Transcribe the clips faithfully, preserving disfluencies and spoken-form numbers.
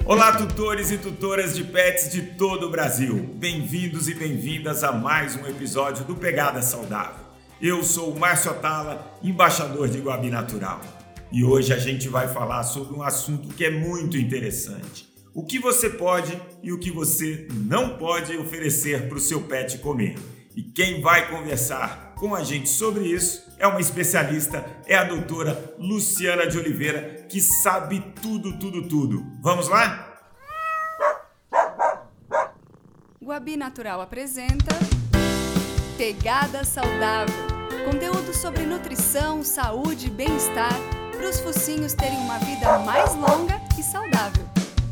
Olá, tutores e tutoras de pets de todo o Brasil. Bem-vindos e bem-vindas a mais um episódio do Pegada Saudável. Eu sou o Márcio Atala, embaixador de Guabi Natural. E hoje a gente vai falar sobre um assunto que é muito interessante. O que você pode e o que você não pode oferecer para o seu pet comer. E quem vai conversar com a gente sobre isso é uma especialista, é a doutora Luciana de Oliveira, que sabe tudo, tudo, tudo. Vamos lá? Guabi Natural apresenta Pegada Saudável. Conteúdo sobre nutrição, saúde e bem-estar para os focinhos terem uma vida mais longa e saudável.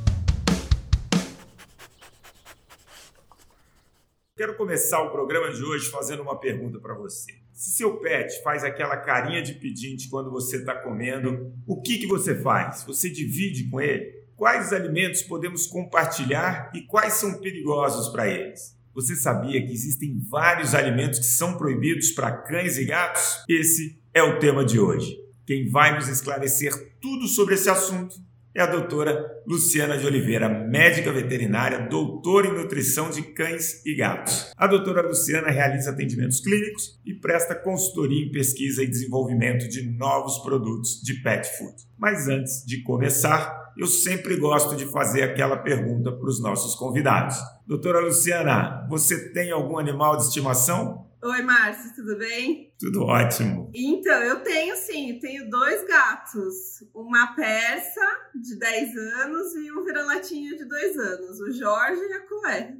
Quero começar o programa de hoje fazendo uma pergunta para você. Se seu pet faz aquela carinha de pedinte quando você está comendo, o que, que você faz? Você divide com ele? Quais alimentos podemos compartilhar e quais são perigosos para eles? Você sabia que existem vários alimentos que são proibidos para cães e gatos? Esse é o tema de hoje. Quem vai nos esclarecer tudo sobre esse assunto é a doutora Luciana de Oliveira, médica veterinária, doutora em nutrição de cães e gatos. A doutora Luciana realiza atendimentos clínicos e presta consultoria em pesquisa e desenvolvimento de novos produtos de pet food. Mas antes de começar, eu sempre gosto de fazer aquela pergunta para os nossos convidados. Doutora Luciana, você tem algum animal de estimação? Oi, Márcio, tudo bem? Tudo ótimo. Então, eu tenho sim, tenho dois gatos. Uma persa de dez anos e um vira-latinha de dois anos, o Jorge e a Chloé.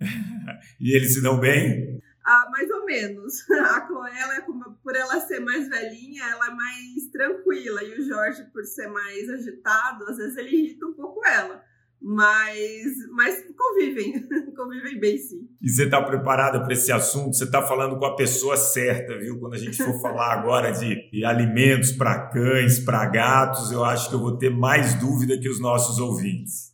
E eles se dão bem? Ah, mais ou menos. A Chloé, ela, por ela ser mais velhinha, ela é mais tranquila. E o Jorge, por ser mais agitado, às vezes ele irrita um pouco ela. Mas, mas convivem, convivem bem sim. E você está preparada para esse assunto? Você está falando com a pessoa certa, viu? Quando a gente for falar agora de, de alimentos para cães, para gatos, eu acho que eu vou ter mais dúvida que os nossos ouvintes.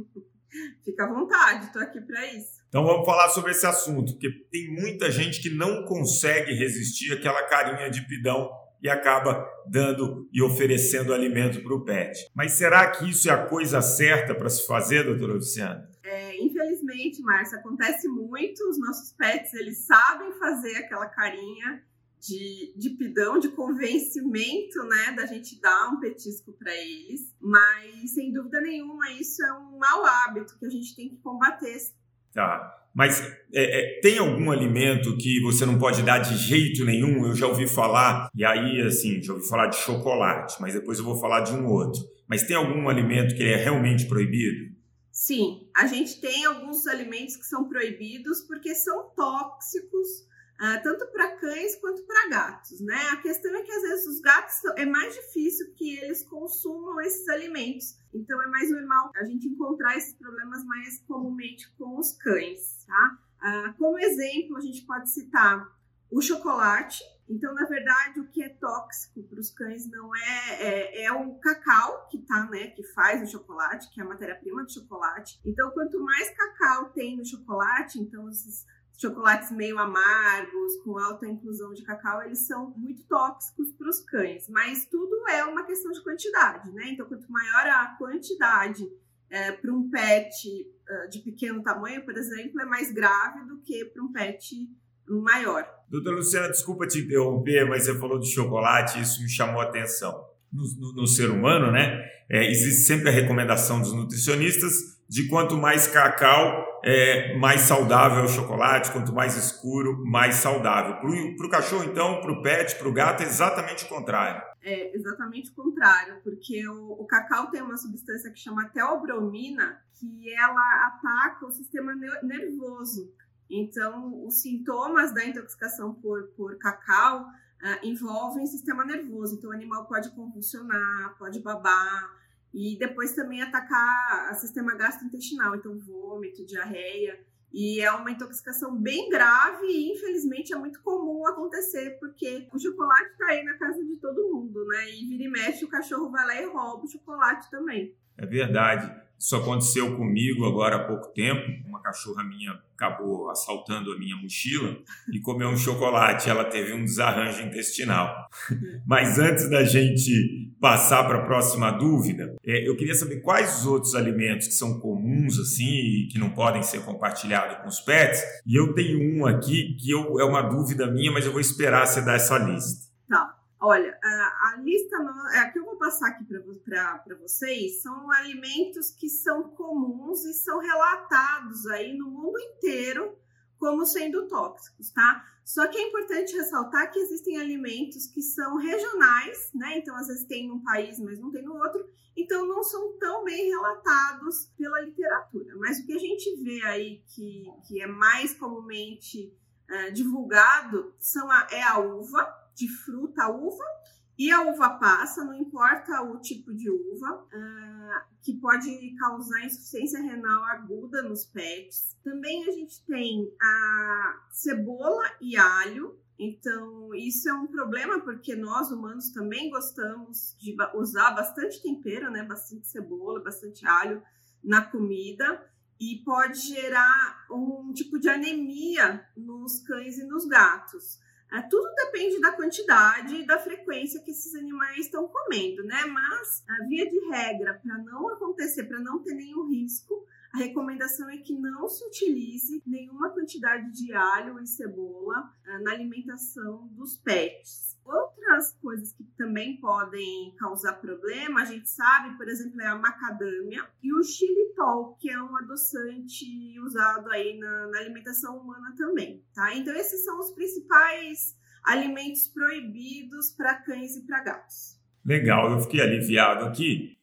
Fica à vontade, estou aqui para isso. Então vamos falar sobre esse assunto, porque tem muita gente que não consegue resistir àquela carinha de pidão e acaba dando e oferecendo alimento para o pet. Mas será que isso é a coisa certa para se fazer, doutora Luciana? É, infelizmente, Márcia, acontece muito. Os nossos pets, eles sabem fazer aquela carinha de, de pidão, de convencimento, né? Da gente dar um petisco para eles. Mas, sem dúvida nenhuma, isso é um mau hábito que a gente tem que combater. Tá. Mas é, é, tem algum alimento que você não pode dar de jeito nenhum? Eu já ouvi falar, e aí, assim, já ouvi falar de chocolate, mas depois eu vou falar de um outro. Mas tem algum alimento que ele é realmente proibido? Sim, a gente tem alguns alimentos que são proibidos porque são tóxicos, uh, tanto para cães quanto para gatos, né? A questão é que, às vezes, os gatos é mais difícil que eles consumam esses alimentos. Então, é mais normal a gente encontrar esses problemas mais comumente com os cães, tá? Ah, como exemplo, a gente pode citar o chocolate. Então, na verdade, o que é tóxico para os cães não é, é, é o cacau que, tá, né, que faz o chocolate, que é a matéria-prima do chocolate. Então, quanto mais cacau tem no chocolate, então esses chocolates meio amargos, com alta inclusão de cacau, eles são muito tóxicos para os cães. Mas tudo é uma questão de quantidade, né? Então, quanto maior a quantidade é, para um pet uh, de pequeno tamanho, por exemplo, é mais grave do que para um pet maior. Doutora Luciana, desculpa te interromper, mas você falou de chocolate e isso me chamou a atenção. No, no, no ser humano, né? É, existe sempre a recomendação dos nutricionistas de quanto mais cacau, é, mais saudável é o chocolate, quanto mais escuro, mais saudável. Para o cachorro, então, para o pet, para o gato, é exatamente o contrário. É exatamente o contrário, porque o, o cacau tem uma substância que chama teobromina, que ela ataca o sistema nervoso. Então, os sintomas da intoxicação por, por cacau uh, envolvem o sistema nervoso. Então, o animal pode convulsionar, pode babar, e depois também atacar o sistema gastrointestinal, então vômito, diarreia, e é uma intoxicação bem grave e infelizmente é muito comum acontecer, porque o chocolate tá aí na casa de todo mundo, né, e vira e mexe o cachorro vai lá e rouba o chocolate também. É verdade. Isso aconteceu comigo agora há pouco tempo. Uma cachorra minha acabou assaltando a minha mochila e comeu um chocolate. Ela teve um desarranjo intestinal. Mas antes da gente passar para a próxima dúvida, é, eu queria saber quais os outros alimentos que são comuns assim e que não podem ser compartilhados com os pets. E eu tenho um aqui que eu, é uma dúvida minha, mas eu vou esperar você dar essa lista. Tá. Olha, a, a lista a que eu vou passar aqui para vocês são alimentos que são comuns e são relatados aí no mundo inteiro como sendo tóxicos, tá? Só que é importante ressaltar que existem alimentos que são regionais, né? Então, às vezes tem num país, mas não tem no outro. Então, não são tão bem relatados pela literatura. Mas o que a gente vê aí que, que é mais comumente é, divulgado são a, é a uva, de fruta, uva, e a uva passa, não importa o tipo de uva, uh, que pode causar insuficiência renal aguda nos pets. Também a gente tem a cebola e alho. Então, isso é um problema porque nós, humanos, também gostamos de usar bastante tempero, né? Bastante cebola, bastante alho na comida. E pode gerar um tipo de anemia nos cães e nos gatos. É, tudo depende da quantidade e da frequência que esses animais estão comendo, né? Mas, a via de regra, para não acontecer, para não ter nenhum risco, a recomendação é que não se utilize nenhuma quantidade de alho e cebola uh, na alimentação dos pets. Outras coisas que também podem causar problema, a gente sabe, por exemplo, é a macadâmia e o xilitol, que é um adoçante usado aí na, na alimentação humana também, tá? Então, esses são os principais alimentos proibidos para cães e para gatos. Legal, eu fiquei aliviado aqui,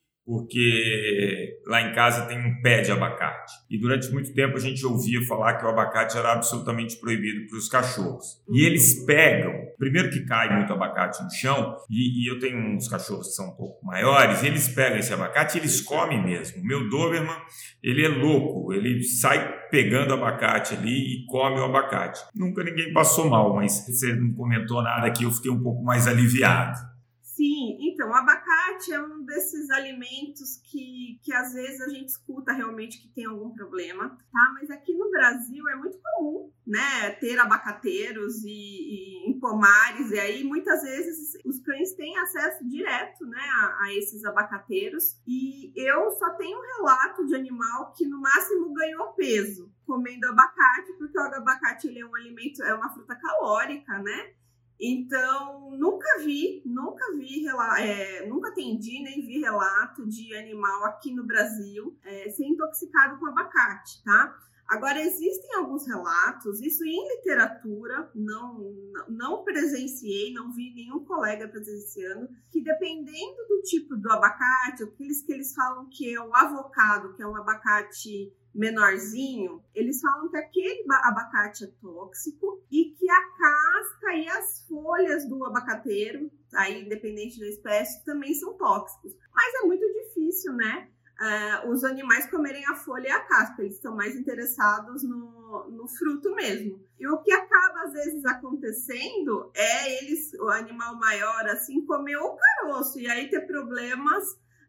porque lá em casa tem um pé de abacate. E durante muito tempo a gente ouvia falar que o abacate era absolutamente proibido para os cachorros. E eles pegam, primeiro que cai muito abacate no chão, e, e eu tenho uns cachorros que são um pouco maiores, e eles pegam esse abacate e eles comem mesmo. O meu Doberman, ele é louco, ele sai pegando abacate ali e come o abacate. Nunca ninguém passou mal, mas você não comentou nada aqui, eu fiquei um pouco mais aliviado. Sim, então, o abacate é um desses alimentos que, que às vezes a gente escuta realmente que tem algum problema, tá? Mas aqui no Brasil é muito comum, né, ter abacateiros e, e em pomares, e aí muitas vezes os cães têm acesso direto, né, a, a esses abacateiros, e eu só tenho um relato de animal que no máximo ganhou peso comendo abacate, porque o abacate ele é um alimento, é uma fruta calórica, né? Então, nunca vi, nunca vi, é, nunca atendi nem vi relato de animal aqui no Brasil é, ser intoxicado com abacate, tá? Agora, existem alguns relatos, isso em literatura, não, não presenciei, não vi nenhum colega presenciando, que dependendo do tipo do abacate, aqueles que eles falam que é o avocado, que é um abacate menorzinho, eles falam que aquele abacate é tóxico e que a casca e as folhas do abacateiro, aí independente da espécie, também são tóxicos. Mas é muito difícil, né? Uh, os animais comerem a folha e a casca, eles estão mais interessados no, no fruto mesmo. E o que acaba às vezes acontecendo é eles, o animal maior assim, comer o caroço e aí ter problemas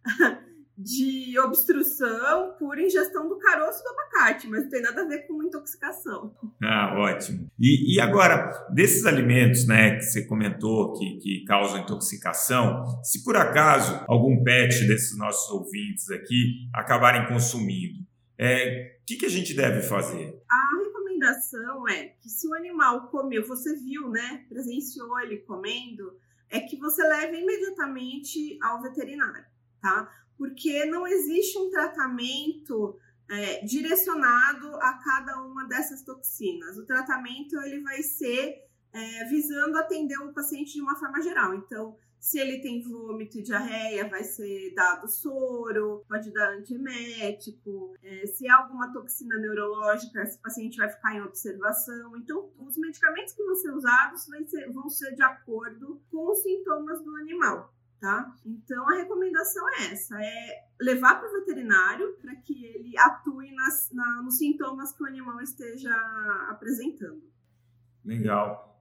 de obstrução por ingestão do caroço do abacate, mas não tem nada a ver com intoxicação. Ah, ótimo. E, e agora, desses alimentos, né, que você comentou que, que causam intoxicação, se por acaso algum pet desses nossos ouvintes aqui acabarem consumindo, é, o que, que a gente deve fazer? A recomendação é que se o animal comeu, você viu, né, presenciou ele comendo, é que você leve imediatamente ao veterinário, tá? Porque não existe um tratamento é, direcionado a cada uma dessas toxinas. O tratamento ele vai ser é, visando atender o paciente de uma forma geral. Então, se ele tem vômito e diarreia, vai ser dado soro, pode dar antiemético. É, se há alguma toxina neurológica, esse paciente vai ficar em observação. Então, os medicamentos que vão ser usados vai ser, vão ser de acordo com os sintomas do animal. Tá? Então, a recomendação é essa, é levar para o veterinário para que ele atue nas, na, nos sintomas que o animal esteja apresentando. Legal.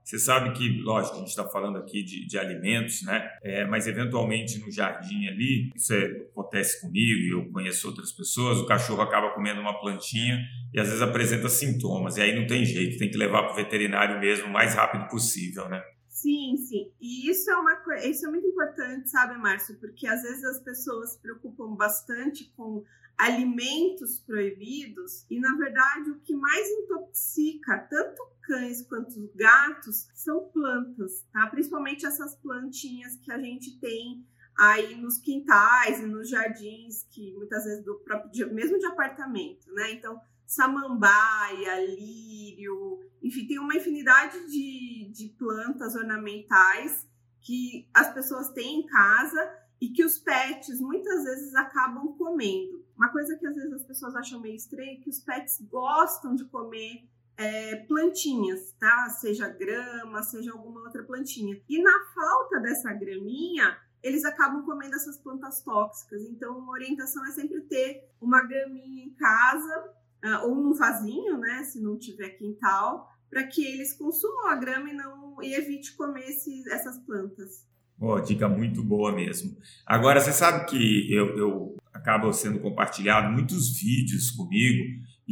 Você sabe que, lógico, a gente está falando aqui de, de alimentos, né? É, mas eventualmente no jardim ali, isso é, acontece comigo e eu conheço outras pessoas, o cachorro acaba comendo uma plantinha e às vezes apresenta sintomas, e aí não tem jeito, tem que levar para o veterinário mesmo o mais rápido possível, né? Sim, sim. E isso é uma coisa, isso é muito importante, sabe, Márcio? Porque às vezes as pessoas se preocupam bastante com alimentos proibidos e, na verdade, o que mais intoxica tanto cães quanto gatos são plantas, tá? Principalmente essas plantinhas que a gente tem aí nos quintais e nos jardins, que muitas vezes do próprio, mesmo de apartamento, né? Então, samambaia, lírio, enfim, tem uma infinidade de, de plantas ornamentais que as pessoas têm em casa e que os pets muitas vezes acabam comendo. Uma coisa que às vezes as pessoas acham meio estranha é que os pets gostam de comer é, plantinhas, tá? Seja grama, seja alguma outra plantinha. E na falta dessa graminha, eles acabam comendo essas plantas tóxicas. Então, uma orientação é sempre ter uma graminha em casa, Uh, ou num vasinho, né, se não tiver quintal, para que eles consumam a grama e, não, e evite comer esse, essas plantas. Oh, dica muito boa mesmo. Agora, você sabe que eu, eu acabo sendo compartilhado muitos vídeos comigo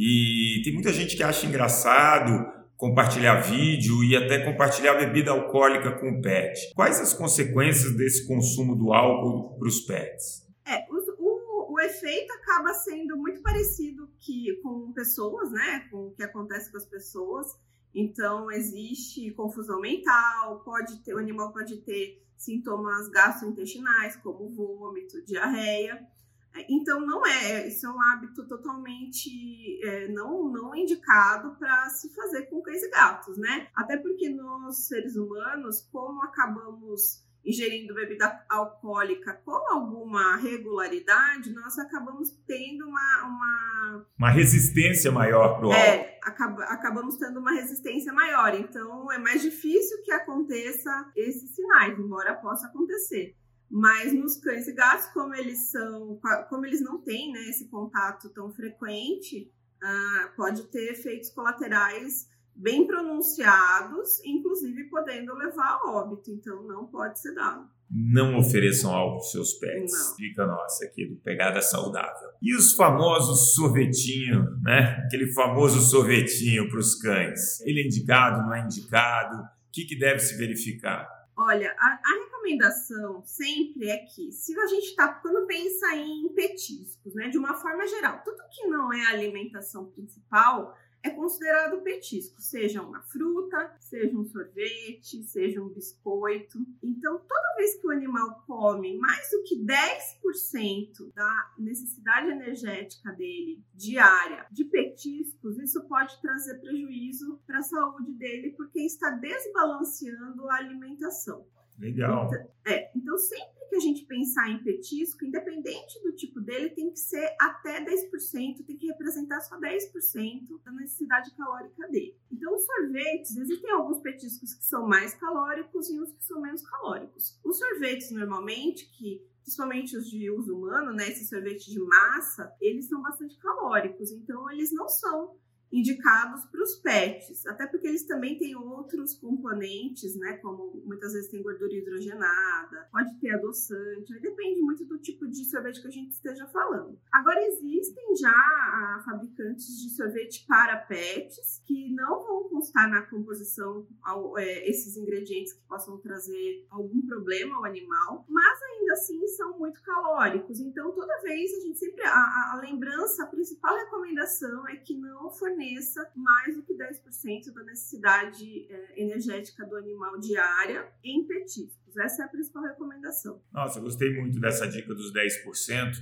e tem muita gente que acha engraçado compartilhar vídeo e até compartilhar bebida alcoólica com o pet. Quais as consequências desse consumo do álcool para os pets? É, os O efeito acaba sendo muito parecido que, com pessoas, né? Com o que acontece com as pessoas. Então, existe confusão mental, pode ter, o animal pode ter sintomas gastrointestinais, como vômito, diarreia. Então, não é, isso é um hábito totalmente é, não, não indicado para se fazer com cães e gatos, né? Até porque nós, seres humanos, como acabamos ingerindo bebida alcoólica com alguma regularidade, nós acabamos tendo uma... Uma, uma resistência maior para o álcool. É, acaba, acabamos tendo uma resistência maior. Então, é mais difícil que aconteça esses sinais, embora possa acontecer. Mas nos cães e gatos, como eles são, como eles não têm, né, esse contato tão frequente, uh, pode ter efeitos colaterais bem pronunciados, inclusive podendo levar a óbito. Então, não pode ser dado. Não ofereçam álcool aos seus pets. Não. Dica nossa aqui do Pegada Saudável. E os famosos sorvetinhos, né? Aquele famoso sorvetinho para os cães. Ele é indicado, não é indicado? O que, que deve se verificar? Olha, a, a recomendação sempre é que, se a gente está, quando pensa em petiscos, né? De uma forma geral, tudo que não é a alimentação principal é considerado petisco, seja uma fruta, seja um sorvete, seja um biscoito. Então, toda vez que o animal come mais do que dez por cento da necessidade energética dele diária de petiscos, isso pode trazer prejuízo para a saúde dele, porque está desbalanceando a alimentação. Legal. Então, é, então, sempre que a gente pensar em petisco, independente do tipo dele, tem que ser até dez por cento, tem que representar só dez por cento da necessidade calórica dele. Então, os sorvetes, existem alguns petiscos que são mais calóricos e uns que são menos calóricos. Os sorvetes, normalmente, que principalmente os de uso humano, né, esses sorvetes de massa, eles são bastante calóricos, então eles não são indicados para os pets, até porque eles também têm outros componentes, né, como muitas vezes tem gordura hidrogenada, pode ter adoçante, aí depende muito do tipo de sorvete que a gente esteja falando. Agora, existem já ah, fabricantes de sorvete para pets que não vão constar na composição ao, é, esses ingredientes que possam trazer algum problema ao animal, mas ainda assim são muito calóricos, então toda vez a gente sempre, a, a, a lembrança, a principal recomendação é que não forneça mais do que dez por cento da necessidade é, energética do animal diária em petiscos. Essa é a principal recomendação. Nossa, eu gostei muito dessa dica dos dez por cento.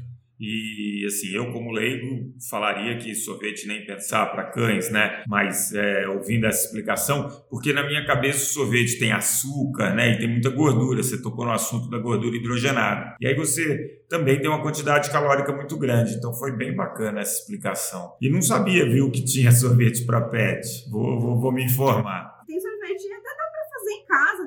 E assim, eu como leigo falaria que sorvete nem pensar para cães, né? Mas é, ouvindo essa explicação, porque na minha cabeça o sorvete tem açúcar, né? E tem muita gordura, você tocou no assunto da gordura hidrogenada. E aí você também tem uma quantidade calórica muito grande, então foi bem bacana essa explicação. E não sabia, viu, que tinha sorvete para pet. Vou, vou, vou me informar. Tem sorvete, até dá para fazer em casa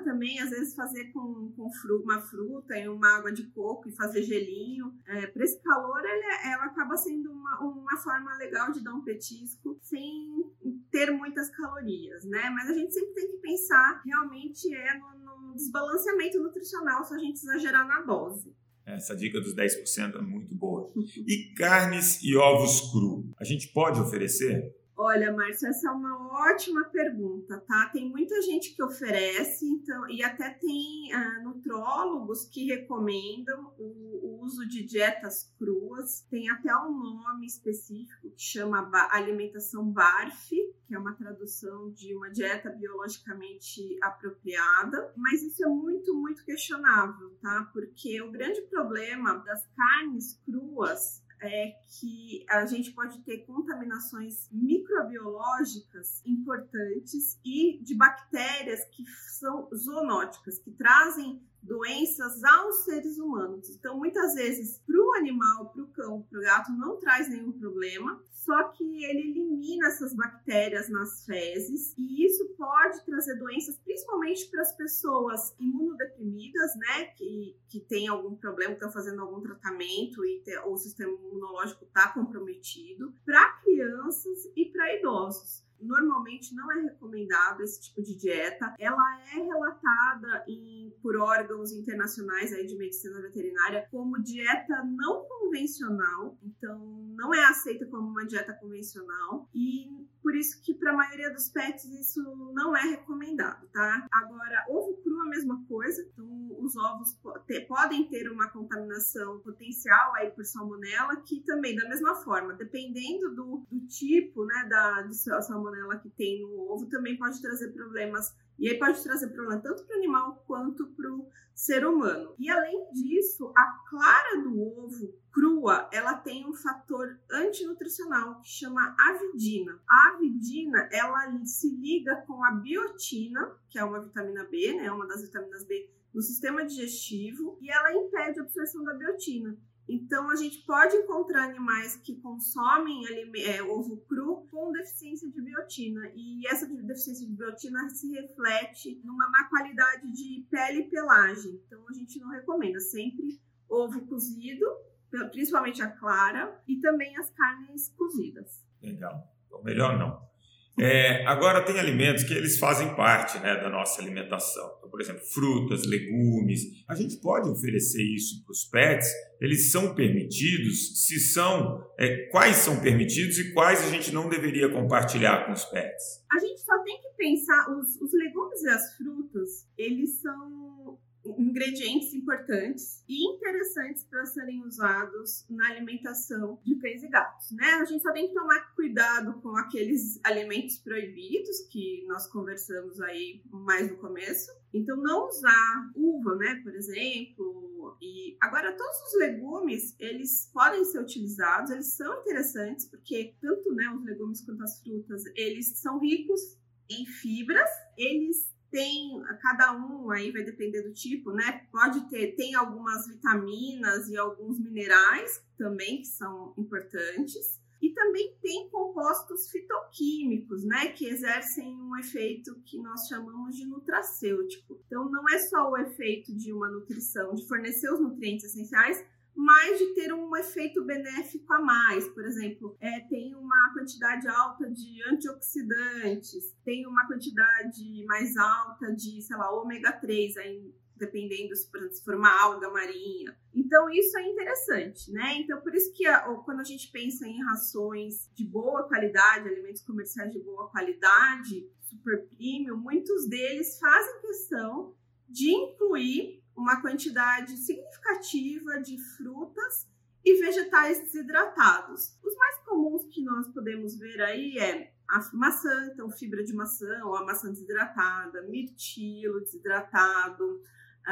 também, às vezes, fazer com, com fru, uma fruta e uma água de coco e fazer gelinho. É, para esse calor, ela, ela acaba sendo uma, uma forma legal de dar um petisco sem ter muitas calorias, né? Mas a gente sempre tem que pensar, realmente é no, no desbalanceamento nutricional se a gente exagerar na dose. Essa dica dos dez por cento é muito boa. E carnes e ovos cru, a gente pode oferecer? Olha, Márcia, essa é uma ótima pergunta, tá? Tem muita gente que oferece, então, e até tem ah, nutrólogos que recomendam o, o uso de dietas cruas. Tem até um nome específico que chama ba- alimentação B A R F, que é uma tradução de uma dieta biologicamente apropriada. Mas isso é muito, muito questionável, tá? Porque o grande problema das carnes cruas é que a gente pode ter contaminações microbiológicas importantes e de bactérias que são zoonóticas, que trazem doenças aos seres humanos. Então, muitas vezes, para o animal, para o cão, para o gato, não traz nenhum problema, só que ele elimina essas bactérias nas fezes e isso pode trazer doenças, principalmente para as pessoas imunodeprimidas, né, que, que têm algum problema, que estão fazendo algum tratamento e te, o sistema imunológico está comprometido, para crianças e para idosos. Normalmente não é recomendado esse tipo de dieta. Ela é relatada em, por órgãos internacionais aí de medicina veterinária como dieta não convencional. Então, não é aceita como uma dieta convencional. E por isso que para a maioria dos pets isso não é recomendado, tá? Agora, ovo cru é a mesma coisa. Então, os ovos te, podem ter uma contaminação potencial aí por salmonela, que também, da mesma forma, dependendo do, do tipo, né, da de salmonela que tem no ovo, também pode trazer problemas, e aí pode trazer problema tanto para o animal quanto para o ser humano. E além disso, a clara do ovo crua, ela tem um fator antinutricional que chama avidina. A avidina, ela se liga com a biotina, que é uma vitamina B, né, uma das vitaminas B no sistema digestivo, e ela impede a absorção da biotina. Então, a gente pode encontrar animais que consomem é, ovo cru com deficiência de biotina. E essa deficiência de biotina se reflete numa má qualidade de pele e pelagem. Então, a gente não recomenda sempre ovo cozido, principalmente a clara, e também as carnes cozidas. Legal. Então, melhor não. É, agora, tem alimentos que eles fazem parte, né, da nossa alimentação. Então, por exemplo, frutas, legumes. A gente pode oferecer isso para os pets? Eles são permitidos? Se são, é, quais são permitidos e quais a gente não deveria compartilhar com os pets? A gente só tem que pensar, os, os legumes e as frutas, eles são ingredientes importantes e interessantes para serem usados na alimentação de cães e gatos, né? A gente só tem que tomar cuidado com aqueles alimentos proibidos que nós conversamos aí mais no começo. Então, não usar uva, né, por exemplo. E agora, todos os legumes, eles podem ser utilizados, eles são interessantes porque tanto, né, os legumes quanto as frutas, eles são ricos em fibras, eles tem, cada um aí vai depender do tipo, né? Pode ter, tem algumas vitaminas e alguns minerais também que são importantes. E também tem compostos fitoquímicos, né? Que exercem um efeito que nós chamamos de nutracêutico. Então, não é só o efeito de uma nutrição, de fornecer os nutrientes essenciais, mas de ter um efeito benéfico a mais. Por exemplo, é, tem uma quantidade alta de antioxidantes, tem uma quantidade mais alta de, sei lá, ômega três, aí, dependendo se for uma alga marinha. Então, isso é interessante, né? Então, por isso que a, quando a gente pensa em rações de boa qualidade, alimentos comerciais de boa qualidade, super premium, muitos deles fazem questão de incluir uma quantidade significativa de frutas e vegetais desidratados. Os mais comuns que nós podemos ver aí é a maçã, então fibra de maçã ou a maçã desidratada, mirtilo desidratado,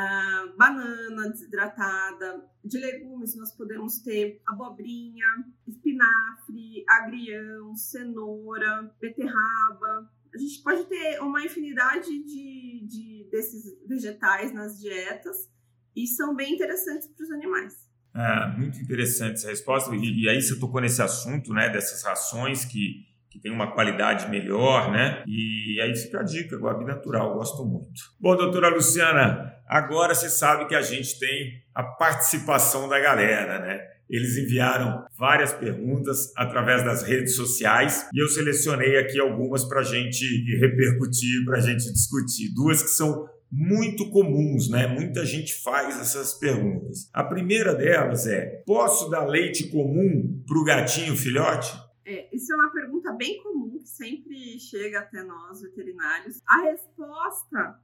a banana desidratada. De legumes nós podemos ter abobrinha, espinafre, agrião, cenoura, beterraba. A gente pode ter uma infinidade de, de, desses vegetais nas dietas e são bem interessantes para os animais. Ah, muito interessante essa resposta. E, e aí você tocou nesse assunto, né, dessas rações que, que tem uma qualidade melhor, né? E aí fica a dica, Guabi Natural, gosto muito. Bom, doutora Luciana, agora você sabe que a gente tem a participação da galera, né? Eles enviaram várias perguntas através das redes sociais e eu selecionei aqui algumas para a gente repercutir, para a gente discutir. Duas que são muito comuns, né? Muita gente faz essas perguntas. A primeira delas é: posso dar leite comum para o gatinho filhote? É, isso é uma pergunta bem comum que sempre chega até nós, veterinários. A resposta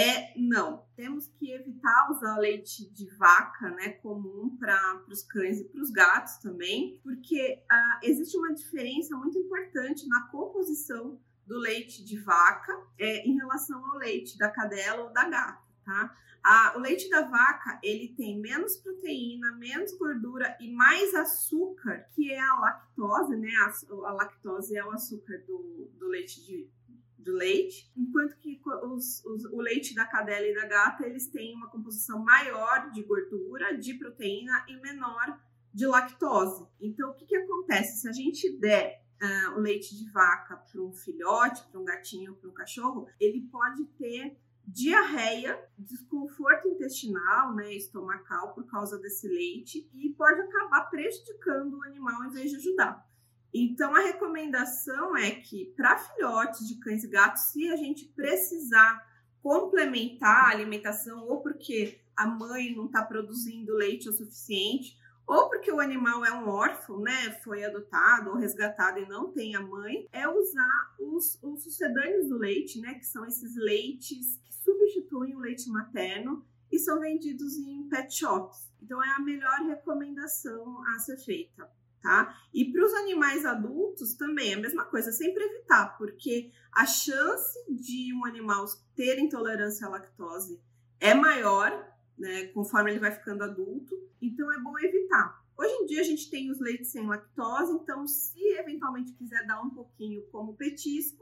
é não. Temos que evitar usar leite de vaca, né, comum para os cães e para os gatos também, porque ah, existe uma diferença muito importante na composição do leite de vaca é, em relação ao leite da cadela ou da gata, tá? Ah, o leite da vaca, ele tem menos proteína, menos gordura e mais açúcar, que é a lactose, né? A, a lactose é o açúcar do, do leite de do leite, enquanto que os, os, o leite da cadela e da gata, eles têm uma composição maior de gordura, de proteína e menor de lactose. Então, o que, que acontece? Se a gente der uh, o leite de vaca para um filhote, para um gatinho, para um cachorro, ele pode ter diarreia, desconforto intestinal, né, estomacal por causa desse leite e pode acabar prejudicando o animal em vez de ajudar. Então, a recomendação é que, para filhotes de cães e gatos, se a gente precisar complementar a alimentação, ou porque a mãe não está produzindo leite o suficiente, ou porque o animal é um órfão, né, foi adotado ou resgatado e não tem a mãe, é usar os, os sucedâneos do leite, né, que são esses leites que substituem o leite materno e são vendidos em pet shops. Então, é a melhor recomendação a ser feita. Tá? E para os animais adultos também é a mesma coisa, sempre evitar, porque a chance de um animal ter intolerância à lactose é maior, né, conforme ele vai ficando adulto, então é bom evitar. Hoje em dia a gente tem os leites sem lactose, então se eventualmente quiser dar um pouquinho como petisco,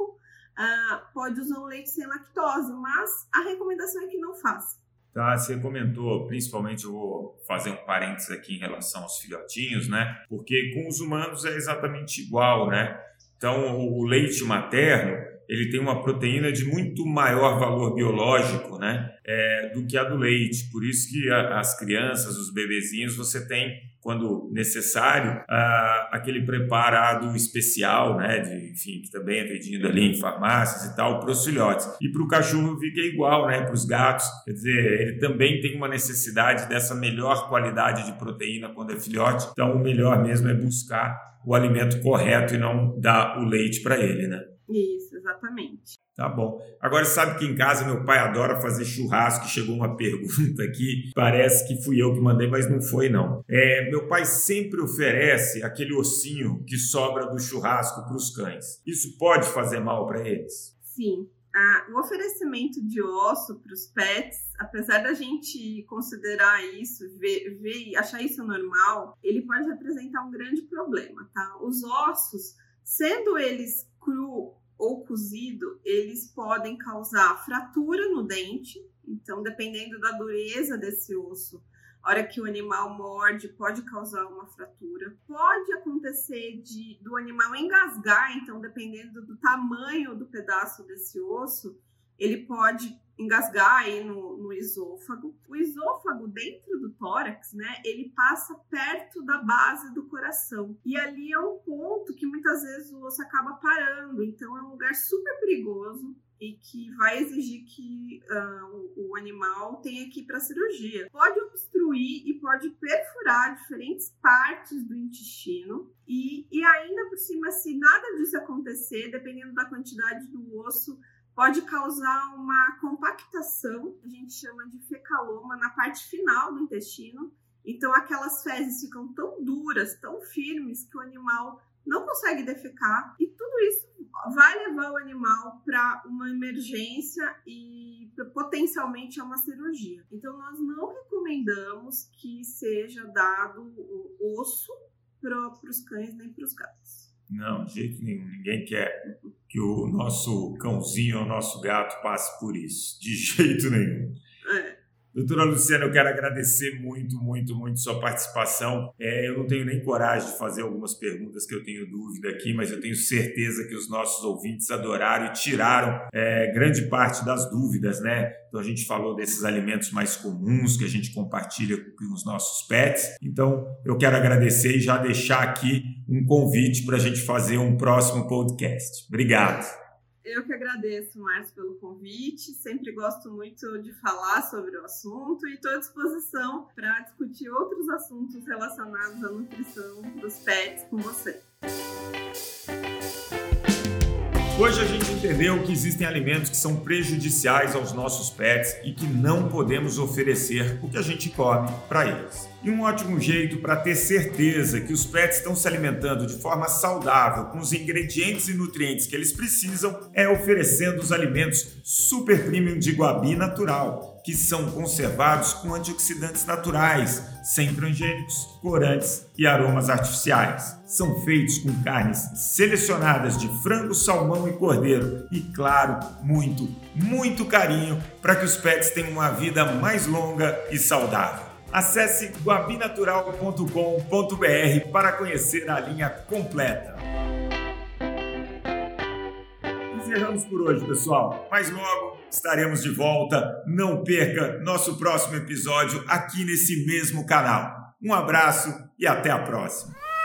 uh, pode usar um leite sem lactose, mas a recomendação é que não faça. Tá, você comentou, principalmente, eu vou fazer um parênteses aqui em relação aos filhotinhos, né? Porque com os humanos é exatamente igual, né? Então, o leite materno, ele tem uma proteína de muito maior valor biológico, né? É, do que a do leite. Por isso que a, as crianças, os bebezinhos, você tem, quando necessário, a, aquele preparado especial, né? De, enfim, que também é vendido ali em farmácias e tal, para os filhotes. E para o cachorro fica igual, né? Para os gatos. Quer dizer, ele também tem uma necessidade dessa melhor qualidade de proteína quando é filhote. Então, o melhor mesmo é buscar o alimento correto e não dar o leite para ele, né? Isso, exatamente. Tá bom. Agora, sabe que em casa meu pai adora fazer churrasco. Chegou uma pergunta aqui, parece que fui eu que mandei, mas não foi não. É, meu pai sempre oferece aquele ossinho que sobra do churrasco para os cães. Isso pode fazer mal para eles? Sim. Ah, o oferecimento de osso para os pets, apesar da gente considerar isso, ver, ver, achar isso normal, ele pode representar um grande problema, tá? Os ossos, sendo eles cru ou cozido, eles podem causar fratura no dente. Então, dependendo da dureza desse osso, a hora que o animal morde, pode causar uma fratura. Pode acontecer de, do animal engasgar, então, dependendo do tamanho do pedaço desse osso, ele pode engasgar aí no, no esôfago. O esôfago, dentro do tórax, né, ele passa perto da base do coração. E ali é um ponto que muitas vezes o osso acaba parando. Então, é um lugar super perigoso e que vai exigir que uh, o, o animal tenha que ir para a cirurgia. Pode obstruir e pode perfurar diferentes partes do intestino. E, e ainda por cima, se nada disso acontecer, dependendo da quantidade do osso, pode causar uma compactação, a gente chama de fecaloma, na parte final do intestino. Então, aquelas fezes ficam tão duras, tão firmes, que o animal não consegue defecar. E tudo isso vai levar o animal para uma emergência e potencialmente a uma cirurgia. Então, nós não recomendamos que seja dado o osso para os cães nem para os gatos. Não, de jeito nenhum. Ninguém quer que o nosso cãozinho ou o nosso gato passe por isso. De jeito nenhum. É. Doutora Luciana, eu quero agradecer muito, muito, muito sua participação. É, eu não tenho nem coragem de fazer algumas perguntas que eu tenho dúvida aqui, mas eu tenho certeza que os nossos ouvintes adoraram e tiraram é, grande parte das dúvidas, né? Então a gente falou desses alimentos mais comuns que a gente compartilha com os nossos pets. Então eu quero agradecer e já deixar aqui um convite para a gente fazer um próximo podcast. Obrigado. Eu que agradeço, Márcio, pelo convite. Sempre gosto muito de falar sobre o assunto e estou à disposição para discutir outros assuntos relacionados à nutrição dos pets com você. Hoje a gente entendeu que existem alimentos que são prejudiciais aos nossos pets e que não podemos oferecer o que a gente come para eles. E um ótimo jeito para ter certeza que os pets estão se alimentando de forma saudável, com os ingredientes e nutrientes que eles precisam, é oferecendo os alimentos Super Premium de Guabi Natural, que são conservados com antioxidantes naturais, sem transgênicos, corantes e aromas artificiais. São feitos com carnes selecionadas de frango, salmão e cordeiro e, claro, muito, muito carinho para que os pets tenham uma vida mais longa e saudável. Acesse guabi natural ponto com ponto b r para conhecer a linha completa. Encerramos por hoje, pessoal. Mas logo estaremos de volta. Não perca nosso próximo episódio aqui nesse mesmo canal. Um abraço e até a próxima.